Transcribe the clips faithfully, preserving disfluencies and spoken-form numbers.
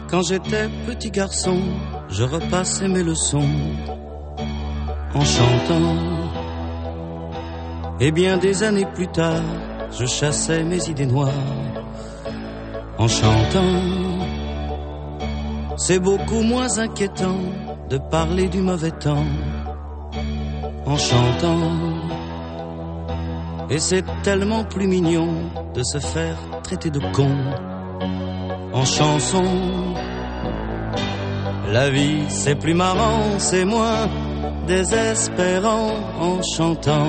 Quand j'étais petit garçon, je repassais mes leçons en chantant. Et bien des années plus tard, je chassais mes idées noires en chantant. C'est beaucoup moins inquiétant de parler du mauvais temps en chantant. Et c'est tellement plus mignon de se faire traiter de con en chanson. La vie c'est plus marrant, c'est moins désespérant en chantant.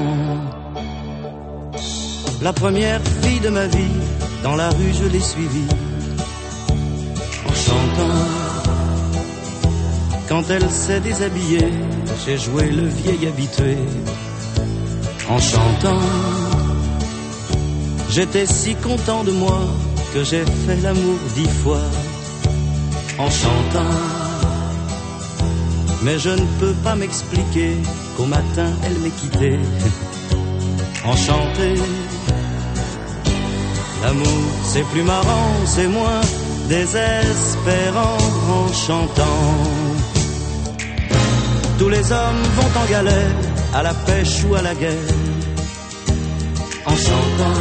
La première fille de ma vie, dans la rue je l'ai suivie en chantant. Quand elle s'est déshabillée, j'ai joué le vieil habitué en chantant. J'étais si content de moi que j'ai fait l'amour dix fois en chantant. Mais je ne peux pas m'expliquer qu'au matin elle m'ait quitté enchanté. L'amour c'est plus marrant, c'est moins désespérant en chantant. Tous les hommes vont en galère, à la pêche ou à la guerre en chantant.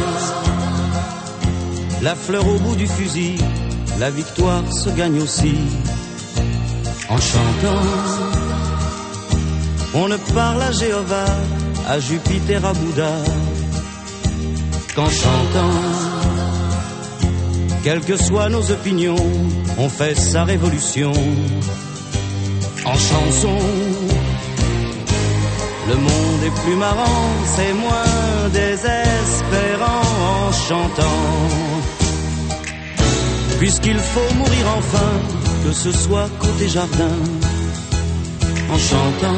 La fleur au bout du fusil, la victoire se gagne aussi en chantant. On ne parle à Jéhovah, à Jupiter, à Bouddha qu'en chantant. Quelles que soient nos opinions, on fait sa révolution en chanson. Le monde est plus marrant, c'est moins désespérant en chantant. Puisqu'il faut mourir enfin, que ce soit côté jardin en chantant.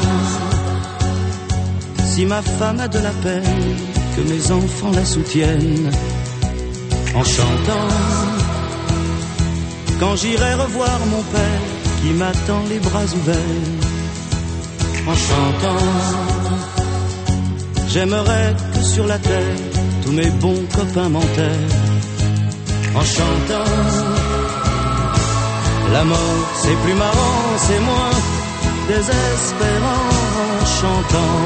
Si ma femme a de la peine, que mes enfants la soutiennent en chantant. Quand j'irai revoir mon père qui m'attend les bras ouverts en chantant. J'aimerais que sur la terre tous mes bons copains m'enterrent en chantant. La mort c'est plus marrant, c'est moins désespérant en chantant.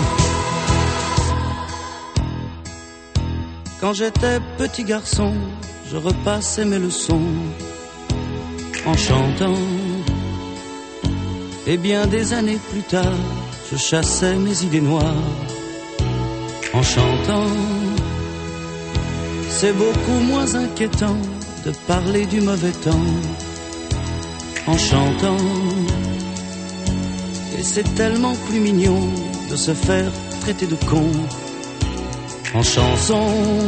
Quand j'étais petit garçon, je repassais mes leçons en chantant. Et bien des années plus tard, je chassais mes idées noires en chantant. C'est beaucoup moins inquiétant de parler du mauvais temps en chantant. Et c'est tellement plus mignon de se faire traiter de con en chanson.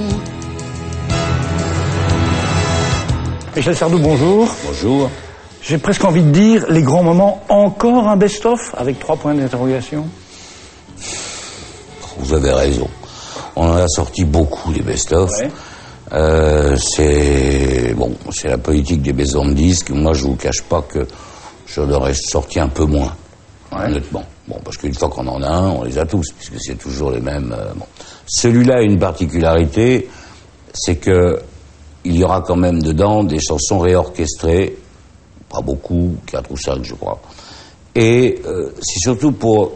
Michel Sardou, bonjour. Bonjour. J'ai presque envie de dire, les grands moments, encore un best-of avec trois points d'interrogation. Vous avez raison. On en a sorti beaucoup, des best-of. Ouais. Euh, c'est bon, c'est la politique des maisons de disques. Moi, je vous cache pas que je l'aurais sorti un peu moins, ouais. Honnêtement. Bon, parce qu'une fois qu'on en a un, on les a tous, puisque c'est toujours les mêmes. Euh, bon. Celui-là a une particularité, c'est que il y aura quand même dedans des chansons réorchestrées, pas beaucoup, quatre ou cinq, je crois. Et euh, c'est surtout pour,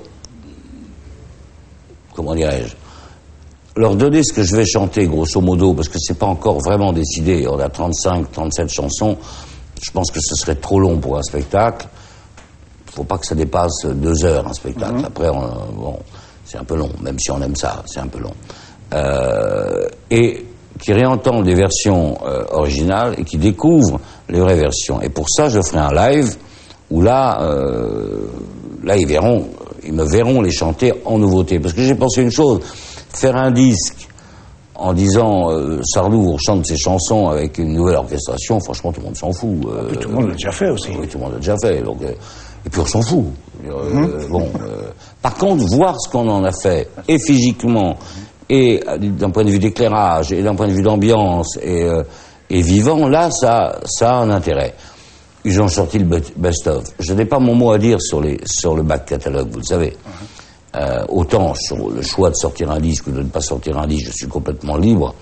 comment dirais-je, leur donner ce que je vais chanter, grosso modo, parce que c'est pas encore vraiment décidé. On a trente-cinq, trente-sept chansons. Je pense que ce serait trop long pour un spectacle. Faut pas que ça dépasse deux heures, un spectacle. Mmh. Après, on, bon, c'est un peu long, même si on aime ça, c'est un peu long. Euh, et qui réentendent des versions euh, originales et qui découvrent les vraies versions. Et pour ça, je ferai un live où là, euh, là, ils verront, ils me verront les chanter en nouveauté. Parce que j'ai pensé une chose, faire un disque en disant euh, Sardou chante ses chansons avec une nouvelle orchestration, franchement, tout le monde s'en fout. Euh, et tout le monde l'a déjà fait aussi. Oui, tout le monde l'a déjà fait. Donc, euh, et puis on s'en fout. Euh, mmh. Bon. Euh, par contre, voir ce qu'on en a fait, et physiquement, et d'un point de vue d'éclairage, et d'un point de vue d'ambiance, et, euh, et vivant, là, ça, ça a un intérêt. Ils ont sorti le best-of. Je n'ai pas mon mot à dire sur, les, sur le back catalogue, vous le savez. Mmh. Euh, autant sur le choix de sortir un disque ou de ne pas sortir un disque, je suis complètement libre.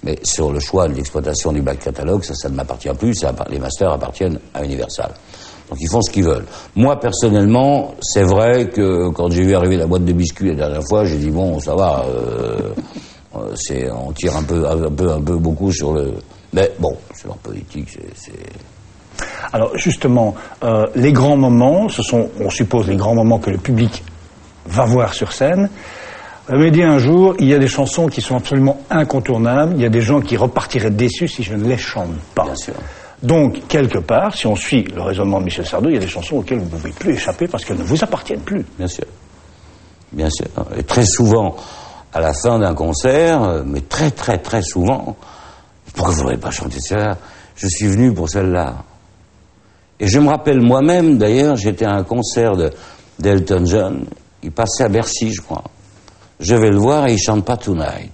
Mais sur le choix de l'exploitation du back catalogue, ça, ça ne m'appartient plus, ça, les masters appartiennent à Universal. Donc ils font ce qu'ils veulent. Moi, personnellement, c'est vrai que quand j'ai vu arriver la boîte de biscuits la dernière fois, j'ai dit, bon, ça va, euh, c'est, on tire un peu, un peu, un peu beaucoup sur le... Mais bon, c'est leur politique, c'est... c'est... Alors justement, euh, les grands moments, ce sont, on suppose, les grands moments que le public va voir sur scène. Vous m'avez dit un jour, il y a des chansons qui sont absolument incontournables, il y a des gens qui repartiraient déçus si je ne les chante pas. Bien sûr. Donc, quelque part, si on suit le raisonnement de Michel Sardou, il y a des chansons auxquelles vous ne pouvez plus échapper parce qu'elles ne vous appartiennent plus. Bien sûr. Bien sûr. Et très souvent, à la fin d'un concert, mais très très très souvent, pourquoi vous n'aurez pas chanté celle-là? Je suis venu pour celle-là. Et je me rappelle moi-même, d'ailleurs, j'étais à un concert de, d'Elton John, il passait à Bercy, je crois. Je vais le voir et il chante pas Tonight.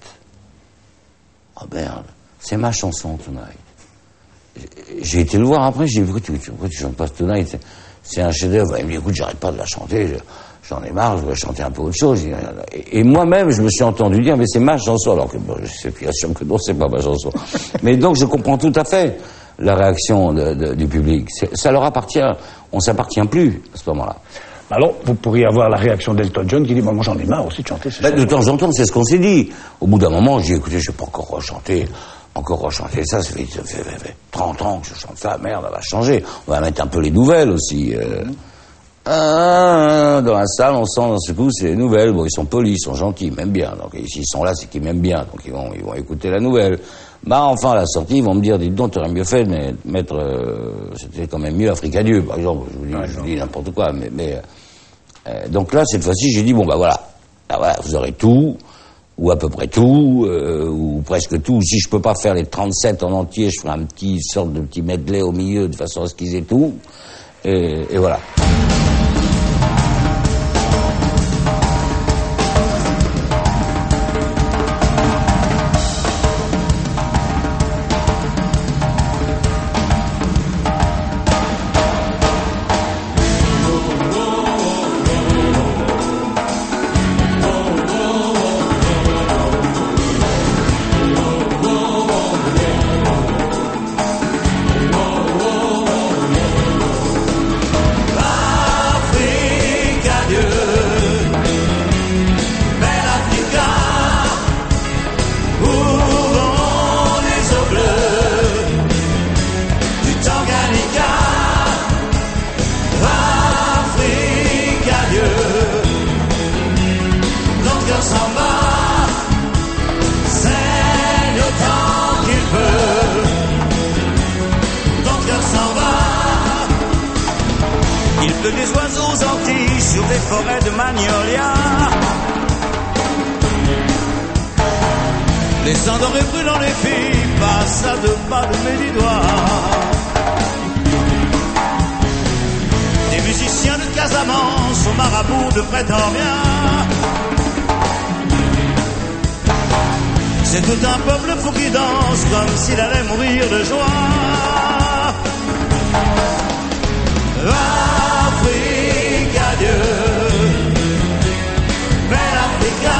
Oh merde, c'est ma chanson Tonight. J'ai été le voir après, j'ai dit pourquoi tu, pourquoi tu chantes pas Tonight, c'est, c'est un chef-d'œuvre. Il me dit écoute, j'arrête pas de la chanter, j'en ai marre, je voudrais chanter un peu autre chose. Et, et moi-même, je me suis entendu dire mais c'est ma chanson, alors que bon, je sais bien sûr que non, c'est pas ma chanson. Mais donc je comprends tout à fait la réaction de, de, du public. C'est, ça leur appartient, on s'appartient plus à ce moment-là. Alors, vous pourriez avoir la réaction d'Elton John qui dit bon, « Moi, j'en ai marre aussi de chanter ces ben, chansons. » De temps en temps, c'est ce qu'on s'est dit. Au bout d'un moment, j'ai dit, écoutez, je vais pas encore rechanter, encore rechanter ça, ça fait, ça fait, ça fait trente ans que je chante ça, merde, elle va changer. On va mettre un peu les nouvelles aussi. Euh... Mm-hmm. Ah, dans la salle, on sent, dans ce coup, c'est les nouvelles. Bon, ils sont polis, ils sont gentils, ils m'aiment bien. Donc, s'ils sont là, c'est qu'ils m'aiment bien. Donc, ils vont, ils vont écouter la nouvelle. Bah, enfin, à la sortie, ils vont me dire, dites donc, t'aurais mieux fait de mettre, euh, c'était quand même mieux Africa Dieu, par exemple. Je vous dis, ouais, je vous dis n'importe quoi, mais, mais, euh, donc là, cette fois-ci, j'ai dit, bon, bah voilà. Bah, voilà, vous aurez tout, ou à peu près tout, euh, ou presque tout. Si je peux pas faire les trente-sept en entier, je ferai un petit sorte de petit medley au milieu, de façon à ce qu'ils aient tout. Et, et voilà. Des oiseaux aux Antilles sur des forêts de magnolia. Les endorés brûlant les filles passent à deux pas de mes doigts. Des musiciens de Casamance aux marabouts de Pretoria. C'est tout un peuple fou qui danse comme s'il allait mourir de joie. Afrique, adieu, belle Africa,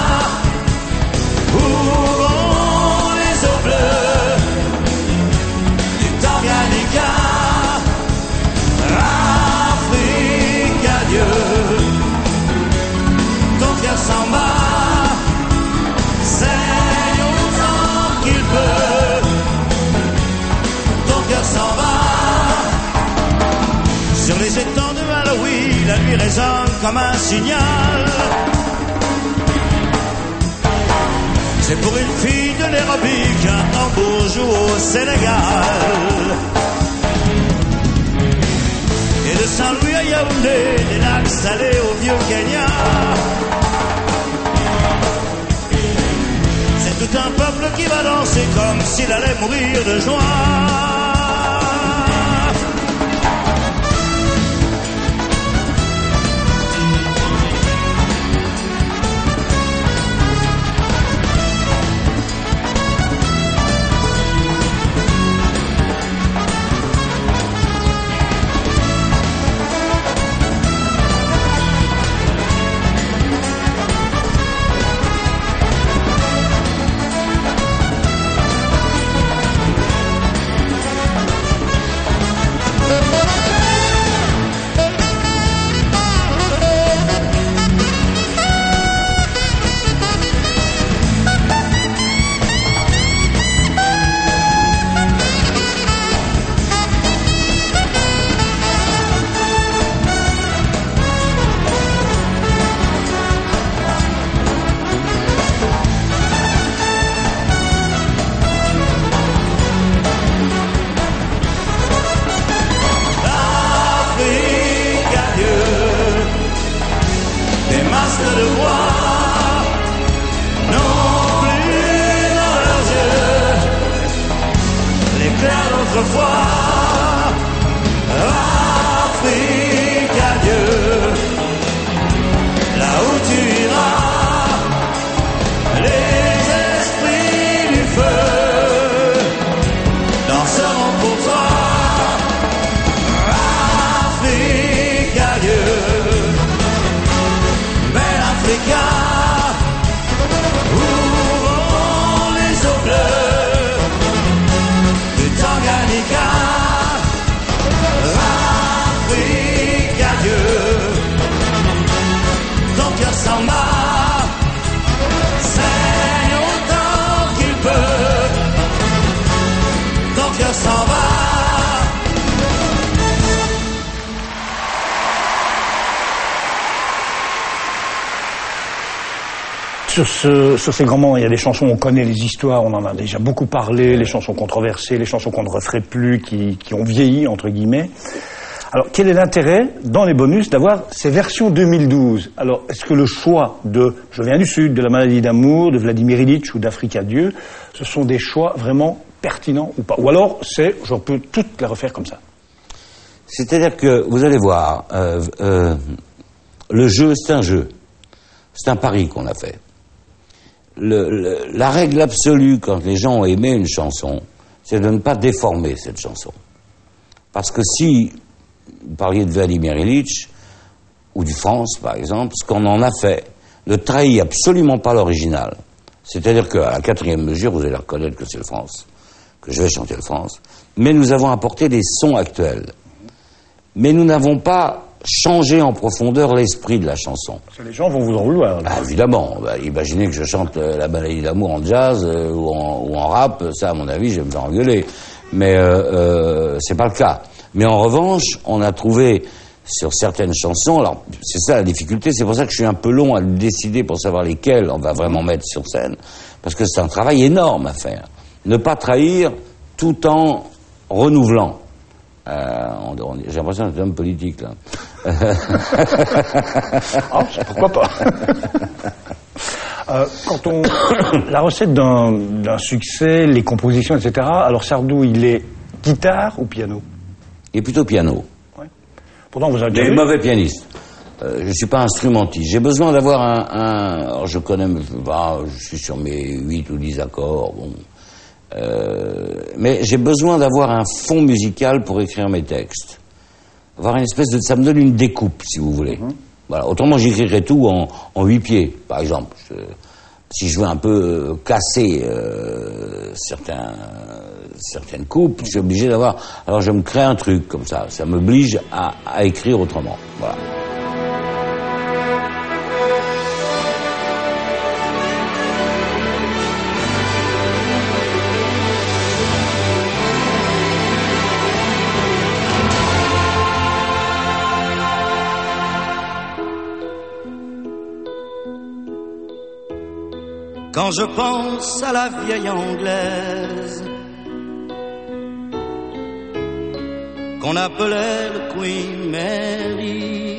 où vont les eaux bleues du Tanganyika. Afrique, adieu, ton cœur s'en bat, saigne autant qu'il peut, ton cœur s'en va. Sur les étangs de Malawi, la nuit résonne comme un signal. C'est pour une fille de l'aérobic qu'un tambour joue au Sénégal. Et de Saint-Louis à Yaoundé, des lacs salés au vieux Kenya. C'est tout un peuple qui va danser comme s'il allait mourir de joie. sur, ce, sur ces grands moments, il y a des chansons, on connaît les histoires, on en a déjà beaucoup parlé, les chansons controversées, les chansons qu'on ne referait plus, qui, qui ont vieilli, entre guillemets. Alors, quel est l'intérêt, dans les bonus, d'avoir ces versions deux mille douze? Alors, est-ce que le choix de « Je viens du Sud », de « La maladie d'amour », de Vladimir Ilitch ou d'Afrique à Dieu, ce sont des choix vraiment pertinents ou pas? Ou alors, c'est « Je peux toutes les refaire comme ça ». C'est-à-dire que, vous allez voir, euh, euh, le jeu, c'est un jeu. C'est un pari qu'on a fait. Le, le, la règle absolue, quand les gens ont aimé une chanson, c'est de ne pas déformer cette chanson. Parce que si... Vous parliez de Vladimir Ilitch, ou du France, par exemple, ce qu'on en a fait ne trahit absolument pas l'original. C'est-à-dire qu'à la quatrième mesure, vous allez reconnaître que c'est le France, que je vais chanter le France, mais nous avons apporté des sons actuels. Mais nous n'avons pas changé en profondeur l'esprit de la chanson. Parce que les gens vont vous en vouloir. Ah, évidemment. Bah, imaginez que je chante euh, La maladie d'amour en jazz euh, ou, en, ou en rap, ça, à mon avis, je vais me faire engueuler. Mais euh, euh, c'est pas le cas. Mais en revanche, on a trouvé sur certaines chansons, alors c'est ça la difficulté, c'est pour ça que je suis un peu long à décider pour savoir lesquelles on va vraiment mettre sur scène, parce que c'est un travail énorme à faire. Ne pas trahir tout en renouvelant. Euh, on, on, j'ai l'impression d'être un homme politique, là. Ah, pourquoi pas. euh, quand on... La recette d'un, d'un succès, les compositions, et cetera, alors Sardou, il est guitare ou piano? Il est plutôt piano. Ouais. Pourtant, vous avez des mauvais pianistes. Euh, je ne suis pas instrumentiste. J'ai besoin d'avoir un... un alors je connais... Bah, je suis sur mes huit ou dix accords. Bon. Euh, mais j'ai besoin d'avoir un fond musical pour écrire mes textes. Avoir une espèce de... Ça me donne une découpe, si vous voulez. Mm-hmm. Voilà. Autrement, j'écrirais tout en, en huit pieds, par exemple. Je, si je veux un peu casser euh, certains... certaines coupes, je suis obligé d'avoir... Alors je me crée un truc comme ça, ça m'oblige à, à écrire autrement. Voilà. Quand je pense à la vieille anglaise qu'on appelait le Queen Mary,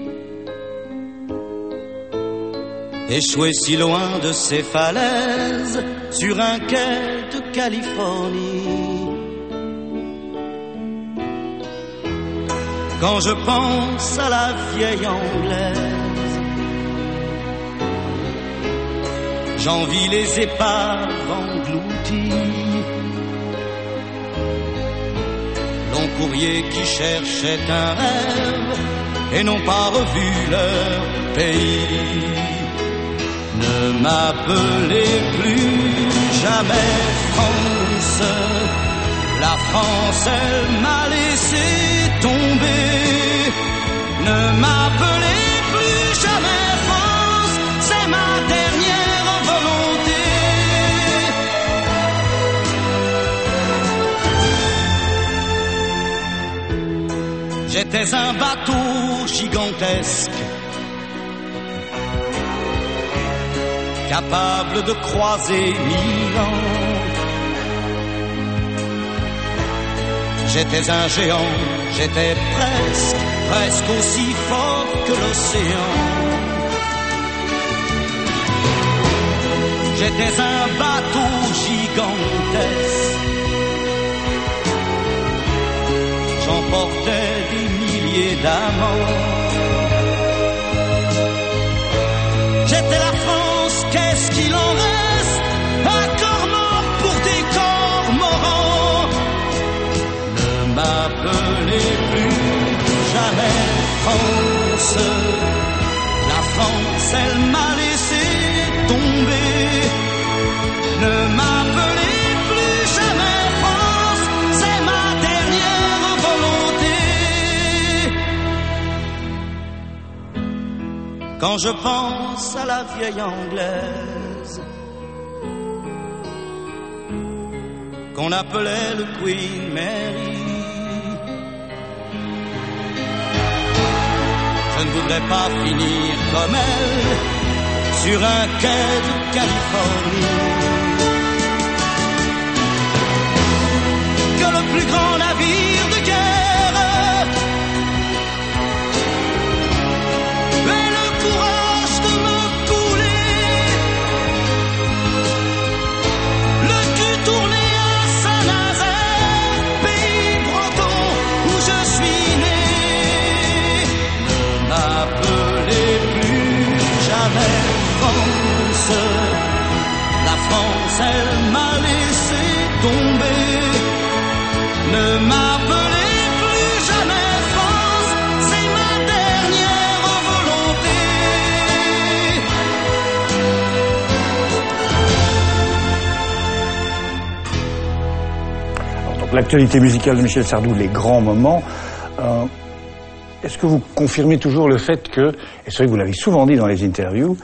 échouée si loin de ses falaises sur un quai de Californie. Quand je pense à la vieille anglaise, j'envie les épaves englouties, long courrier qui cherchait un rêve et n'ont pas revu leur pays. Ne m'appelez plus jamais France, la France elle m'a laissé tomber. Ne m'appelez plus jamais France, c'est ma dernière volonté. J'étais un bateau gigantesque, capable de croiser mille ans. J'étais un géant, j'étais presque, presque aussi fort que l'océan. J'étais un bateau gigantesque, j'emportais des milliers d'amants. J'étais la France, qu'est-ce qu'il en reste? Un corps mort pour des cormorans. Ne m'appelez plus jamais France, la France elle m'a laissé tomber. Ne m'appelez plus jamais France, c'est ma dernière volonté. Quand je pense à la vieille anglaise qu'on appelait le Queen Mary, je ne voudrais pas finir comme elle sur un quai de Californie. Que le plus grand navire de guerre ait le courage de me couler, le cul tourné à Saint-Nazaire, pays breton où je suis né. Ne m'appelez plus jamais France, la France elle m'a laissé tomber. Ne m'appelez plus jamais France, c'est ma dernière volonté. Alors, donc l'actualité musicale de Michel Sardou, les grands moments. Euh, est-ce que vous confirmez toujours le fait que, et c'est vrai que vous l'avez souvent dit dans les interviews,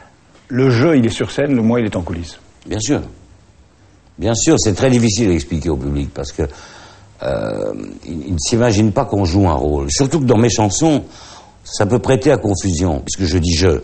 le jeu il est sur scène, le moi il est en coulisses? Bien sûr. Bien sûr, c'est très difficile à expliquer au public parce que euh, il, il ne s'imagine pas qu'on joue un rôle. Surtout que dans mes chansons, ça peut prêter à confusion, puisque je dis je.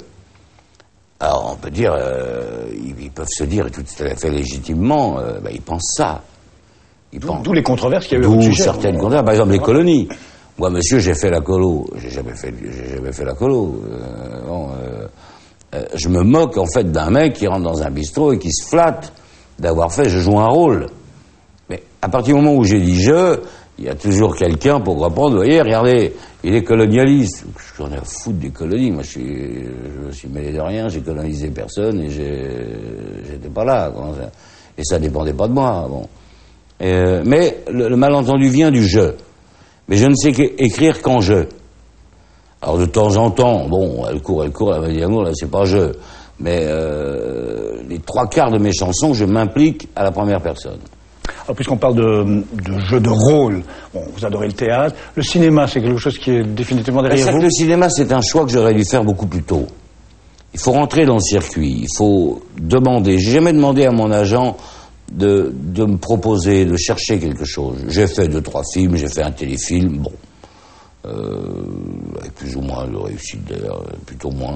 Alors on peut dire, euh, ils, ils peuvent se dire, et tout à fait légitimement, euh, bah, ils pensent ça. Ils D'où, pensent. d'où les controverses qu'il y a eu D'où au sujet. certaines controverses. Par exemple, les colonies. Moi, monsieur, j'ai fait la colo. J'ai jamais fait, j'ai jamais fait la colo. Euh, bon, euh, euh, je me moque en fait d'un mec qui rentre dans un bistrot et qui se flatte d'avoir fait, je joue un rôle. Mais à partir du moment où j'ai dit je, il y a toujours quelqu'un pour reprendre, vous voyez, regardez, il est colonialiste. J'en ai à foutre des colonies, moi je suis, je me suis mêlé de rien, j'ai colonisé personne et j'ai, j'étais pas là. Et ça dépendait pas de moi, bon. Et, mais le, le malentendu vient du je. Mais je ne sais écrire qu'en je. Alors de temps en temps, bon, elle court, elle court, elle va dire là c'est pas je. Mais euh, les trois quarts de mes chansons, je m'implique à la première personne. Alors, puisqu'on parle de, de jeu de rôle, bon, vous adorez le théâtre, le cinéma, c'est quelque chose qui est définitivement derrière vous? Le cinéma, c'est un choix que j'aurais dû faire beaucoup plus tôt. Il faut rentrer dans le circuit, il faut demander. J'ai jamais demandé à mon agent de, de me proposer, de chercher quelque chose. J'ai fait deux, trois films, j'ai fait un téléfilm, bon, euh, avec plus ou moins de réussite d'ailleurs, plutôt moins.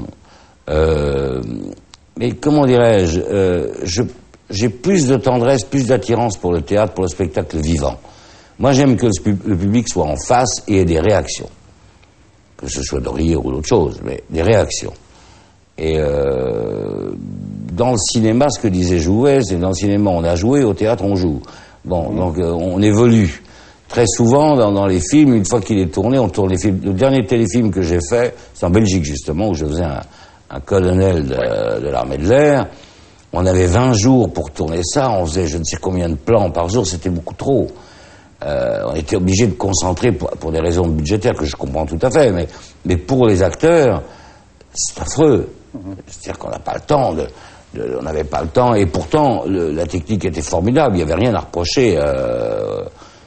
Euh, mais comment dirais-je, euh, je, j'ai plus de tendresse, plus d'attirance pour le théâtre, pour le spectacle vivant. Moi, j'aime que le, le public soit en face et ait des réactions. Que ce soit de rire ou d'autre chose, mais des réactions. Et euh, dans le cinéma, ce que disait Jouvet, c'est dans le cinéma on a joué, au théâtre on joue. Bon, donc euh, on évolue. Très souvent, dans, dans les films, une fois qu'il est tourné, on tourne les films. Le dernier téléfilm que j'ai fait, c'est en Belgique justement, où je faisais un, un colonel de, de l'armée de l'air. On avait vingt jours pour tourner ça, on faisait je ne sais combien de plans par jour, c'était beaucoup trop. Euh, on était obligé de concentrer pour, pour des raisons budgétaires que je comprends tout à fait, mais, mais pour les acteurs, c'est affreux. C'est-à-dire qu'on n'a pas le temps, de, de, on n'avait pas le temps, et pourtant le, la technique était formidable, il n'y avait rien à reprocher euh,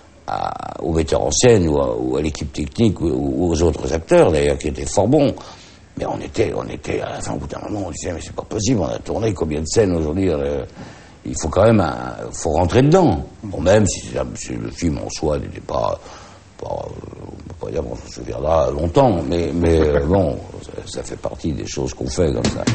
à, aux metteurs en scène ou à, ou à l'équipe technique ou, ou aux autres acteurs d'ailleurs qui étaient fort bons. Mais on était, on était, à la fin, au bout d'un moment, on disait, mais c'est pas possible, on a tourné combien de scènes aujourd'hui, euh, il faut quand même, un, faut rentrer dedans. Bon, même si, si le film en soi n'était pas, pas euh, on peut pas dire qu'on se souviendra longtemps, mais, mais euh, bon, ça, ça fait partie des choses qu'on fait comme ça.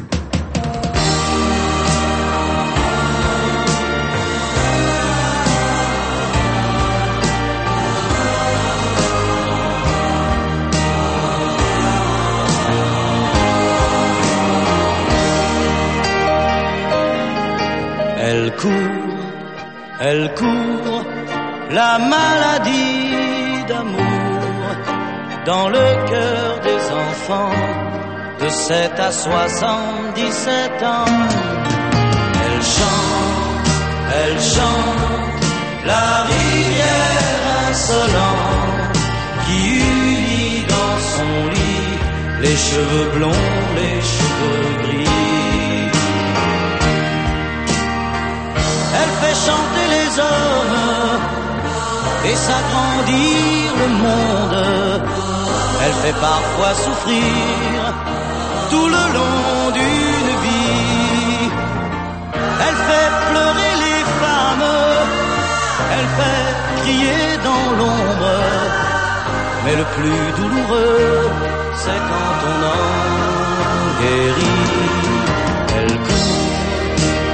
Elle court, elle court, la maladie d'amour dans le cœur des enfants de sept à soixante-dix-sept ans. Elle chante, elle chante, la rivière insolente qui unit dans son lit les cheveux blonds, les cheveux gris. Elle fait chanter les hommes et s'agrandir le monde. Elle fait parfois souffrir tout le long d'une vie. Elle fait pleurer les femmes, elle fait crier dans l'ombre. Mais le plus douloureux, c'est quand on en guérit.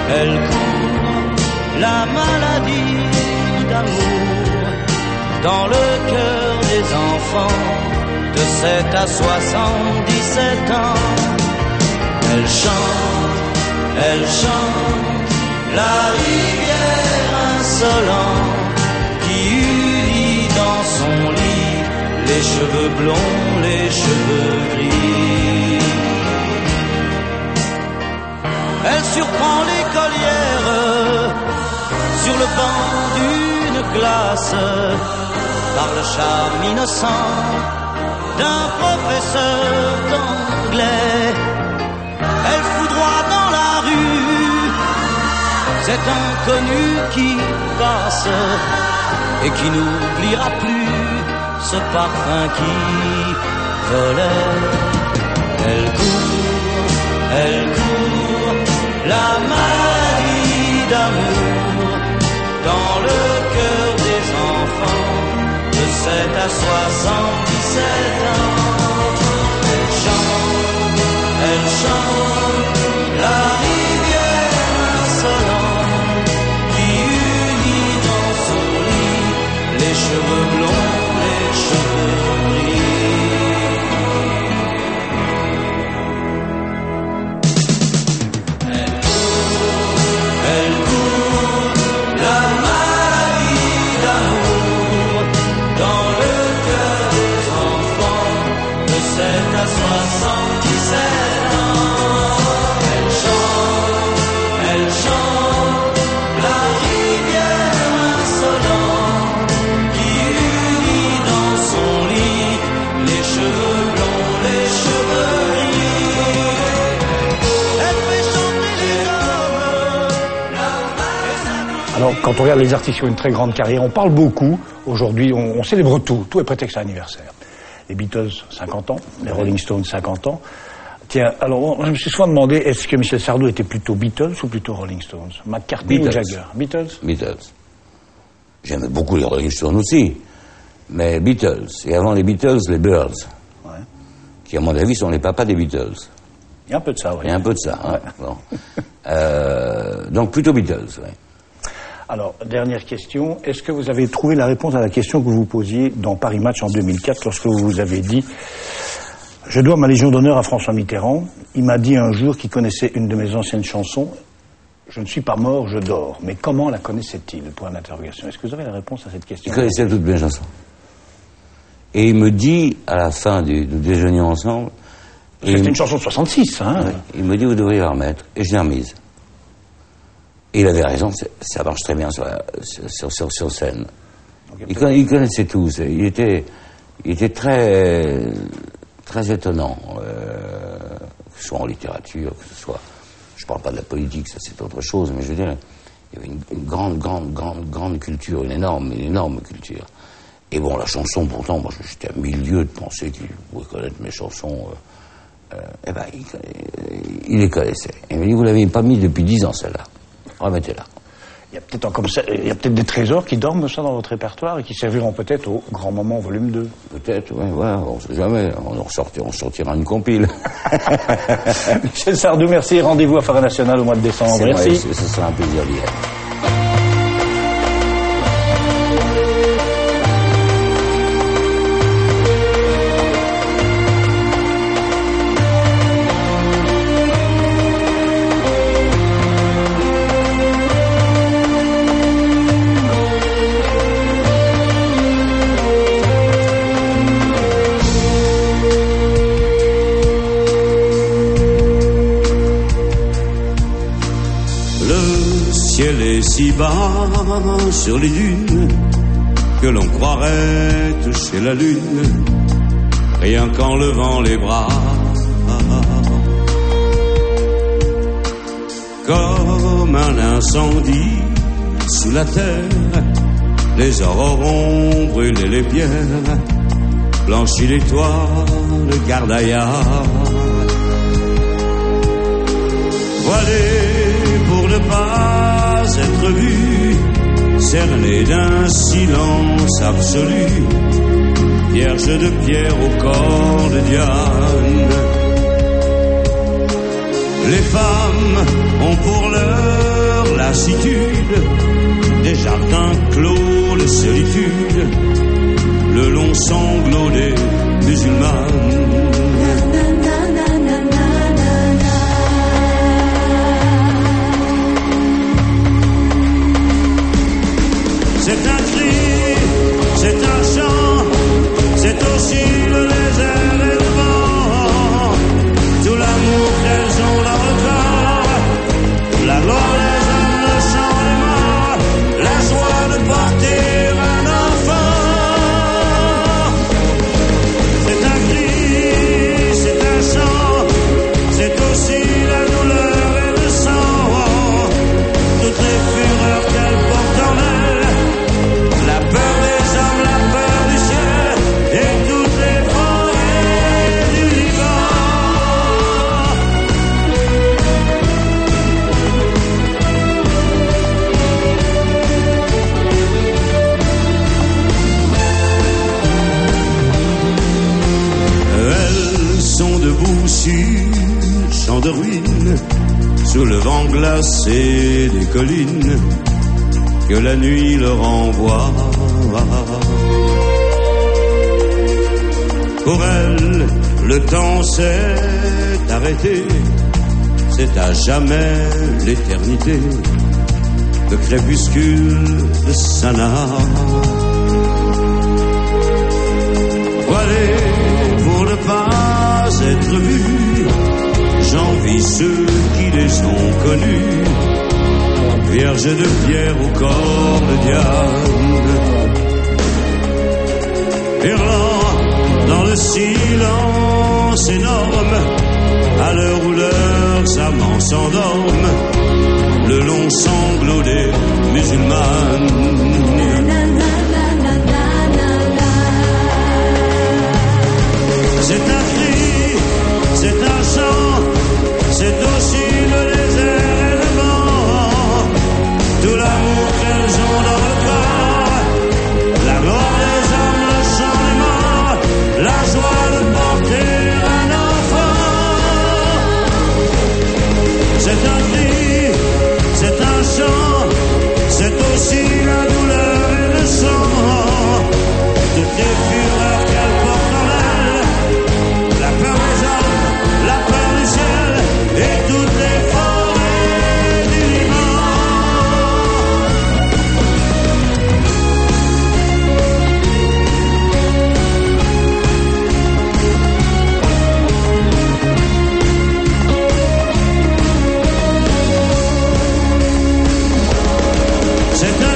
elle court la maladie d'amour dans le cœur des enfants de sept à soixante-dix-sept ans. Elle chante, elle chante la rivière insolente qui unit dans son lit les cheveux blonds, les cheveux gris. Elle surprend l'écolière sur le banc d'une classe par le charme innocent d'un professeur d'anglais. Elle foudroie dans la rue cet inconnu qui passe et qui n'oubliera plus ce parfum qui volait. Elle court, elle court, la maladie d'amour dans le cœur des enfants de sept à soixante-dix-sept ans. Elle chante, elle chante la rivière insolente qui unit dans son lit les cheveux blonds, les cheveux gris. Elle court, elle court, la maladie d'amour dans le cœur des enfants de sept à soixante-dix-sept ans. Elle chante, elle chante la rivière insolente qui unit dans son lit les cheveux blonds, les cheveux gris. Elle fait chanter les hommes. Alors, quand on regarde les artistes qui ont une très grande carrière, on parle beaucoup. Aujourd'hui, on, on célèbre tout. Tout est prétexte à l'anniversaire. Les Beatles, cinquante ans. Les Rolling Stones, cinquante ans. Tiens, alors, je me suis souvent demandé, est-ce que Michel Sardou était plutôt Beatles ou plutôt Rolling Stones? McCartney ou Beatles. Jagger? Beatles? Beatles. J'aimais beaucoup les Rolling Stones aussi, mais Beatles. Et avant les Beatles, les Birds, Ouais. qui à mon avis sont les papas des Beatles. Il y a un peu de ça, oui. Il y a un peu de ça. Hein. Bon. Euh, donc plutôt Beatles, ouais. Alors, dernière question. Est-ce que vous avez trouvé la réponse à la question que vous vous posiez dans Paris Match en deux mille quatre lorsque vous vous avez dit « Je dois ma Légion d'honneur à François Mitterrand. Il m'a dit un jour qu'il connaissait une de mes anciennes chansons. Je ne suis pas mort, je dors. Mais comment la connaissait-il » Point d'interrogation. Est-ce que vous avez la réponse à cette question? Il connaissait toutes mes chansons. Et il me dit, à la fin du, du déjeuner ensemble... et C'était il- une chanson de soixante-six, hein. Ouais, il me dit, vous devriez la remettre. Et je l'ai remise. Et il avait raison, c'est- ça marche très bien sur, la- sur, sur, sur, sur scène. Il, conna- il connaissait tout. c'est- Il était, il était très, très étonnant, euh, que ce soit en littérature, que ce soit... Je parle pas de la politique, ça c'est autre chose, mais je veux dire, il y avait une, une grande, grande, grande, grande culture, une énorme, une énorme culture. Et bon, la chanson, pourtant, moi j'étais à mille lieues de penser qu'il pouvait connaître mes chansons. Euh, euh, eh ben, il, il les connaissait. Il m'a dit, vous l'avez pas mis depuis dix ans, celle-là. Remettez-la. Il y a peut-être encore ça- il y a peut-être des trésors qui dorment ça dans votre répertoire et qui serviront peut-être au Grand Moment volume deux. Peut-être, ouais, ouais, on sait jamais. On en sortira, on sortira une compile. Michel Sardou, merci. Rendez-vous à Forêt Nationale au mois de décembre. C'est Merci. vrai, ce ce sera un plaisir d'y être. Le ciel est si bas sur les dunes que l'on croirait toucher la lune rien qu'en levant les bras. Comme un incendie sous la terre, les aurores ont brûlé les pierres, blanchi les toits de Gardaïa. Voilé pour ne pas être vu, cerné d'un silence absolu, vierge de pierre au corps de Diane. Les femmes ont pour leur lassitude des jardins clos de solitude, le long sanglot des musulmanes. C'est un cri, c'est un chant, c'est aussi le désert et le vent, tout l'amour qu'elles ont dans le corps, la gloire des hommes, le chant des morts, la joie de porter un enfant. C'est un cri, c'est un chant, c'est aussi la douleur et le sang, toutes les fureurs qu'elles portent en elles, la peur des hommes, la peur du ciel et toutes les forêts du Liban. Elles sont debout sur le champ de ruines, sous le vent glacé des collines que la nuit leur envoie. Pour elles, le temps s'est arrêté, c'est à jamais l'éternité, le crépuscule de Sanaa. Voilés pour ne pas être vus, j'envie ceux qui les ont connus, vierge de pierre au corps de diable, hurlant dans le silence énorme, à l'heure où leurs amants s'endorment, le long sanglot des musulmanes. C'est un cri, c'est un chant, c'est aussi le désert et le vent, tout l'amour qu'elles ont dans le corps, la gloire des hommes, le chant des morts, la joie de porter un enfant. C'est un cri, c'est un chant, c'est aussi la douleur et le sang, toutes les fureurs qu'elles portent en elles, la peur des hommes, la peur du ciel et toutes les forêts du Liban. C'est un